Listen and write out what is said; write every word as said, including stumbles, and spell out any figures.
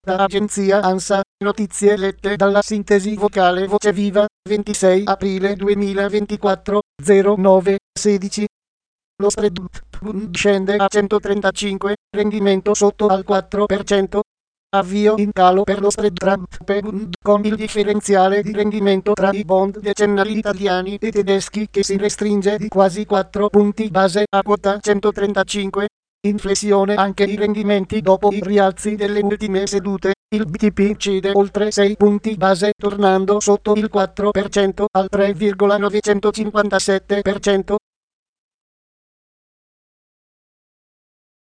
Da agenzia ANSA, notizie lette dalla sintesi vocale Voce Viva, ventisei aprile duemilaventiquattro, zero nove sedici. Lo spread scende a centotrentacinque, rendimento sotto al quattro per cento. Avvio in calo per lo spread Trump con il differenziale di rendimento tra i bond decennali italiani e tedeschi che si restringe di quasi quattro punti base a quota centotrentacinque. In flessione anche i rendimenti dopo i rialzi delle ultime sedute. Il B T P cede oltre sei punti base tornando sotto il quattro per cento al tre virgola novecentocinquantasette per cento.